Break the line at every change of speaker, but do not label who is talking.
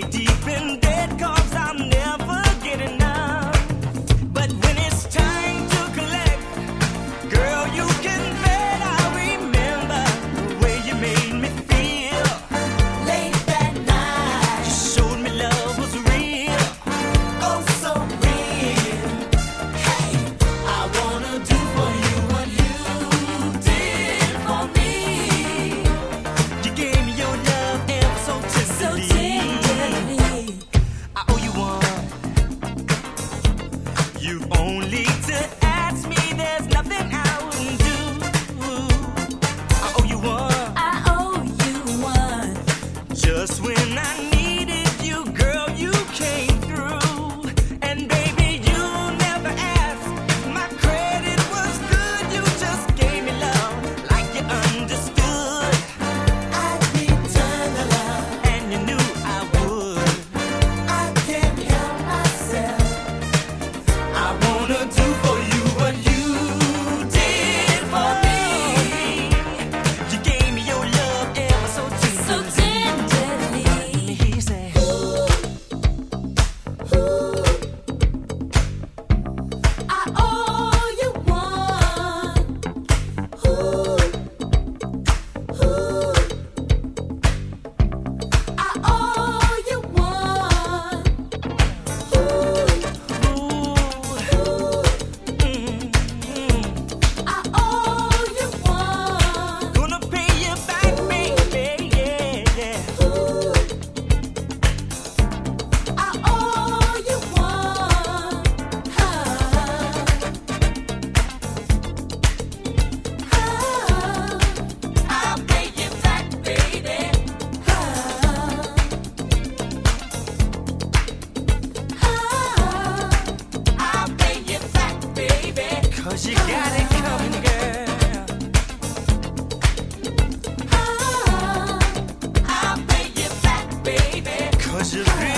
deep in debt, 'cause I'll never get enough. But when it's time to collect, girl, you can bet I remember the way you made me feel.
Late that night,
You showed me love was real.
oh so real. Hey, I wanna do for you what you did for me.
You gave me your love ever so
So
tenderly.
tenderly.
I owe you one. You've only to ask me, there's nothing I wouldn't do. I owe you one.
I owe you one.
Just when I needed you, girl, you came through. And baby, you never asked if my credit was good. You just gave me love like you understood.
I'd return the love.
And you knew I would.
I can't help myself.
I wanna do for you what you did for me. You gave me your love ever so
So
tenderly.
tenderly.
He said,
I owe you one. Ooh, ooh. I owe you one. Ooh, I owe you one.
gonna pay you back, baby, yeah, yeah.
Ooh, I owe you one. I'll pay you back, baby. I'll pay you back, baby.
'Cause you got it coming, girl.
I'll pay you back, baby.
'Cause you really